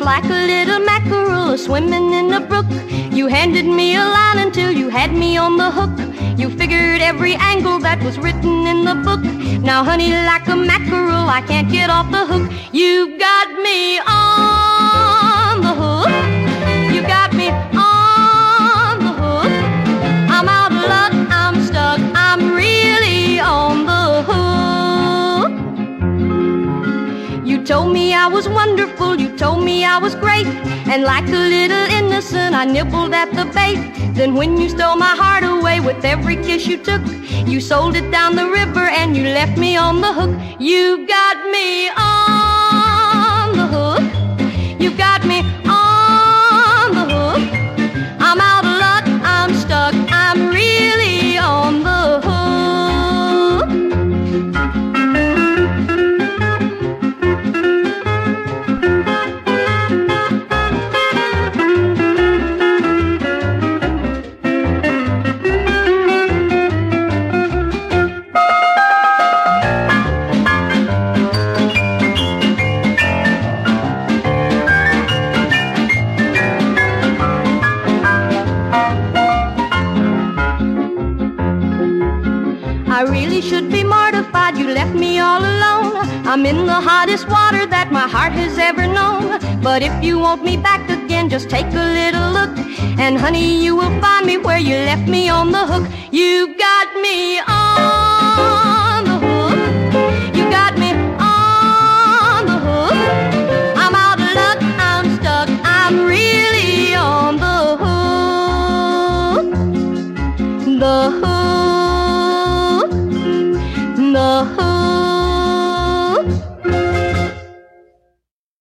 like a little mackerel swimming in the brook. You handed me a line until you had me on the hook. You figured every angle that was written in the book. Now, honey, like a mackerel, I can't get off the hook. You got me on the hook. You got me on the hook. I'm out of luck, I'm stuck, I'm really on the hook. You told me I was wonderful, you told me I was great, and like a little innocent I nibbled at the bait. Then when you stole my heart away with every kiss you took, you sold it down the river and you left me on the hook. You got me on the hook. You got me on the hook. I'm out of luck, I'm stuck, I'm really on the hook. I really should be mortified, you left me all alone. I'm in the hottest water that my heart has ever known. But if you want me back again, just take a little look, and honey, you will find me where you left me on the hook. You got me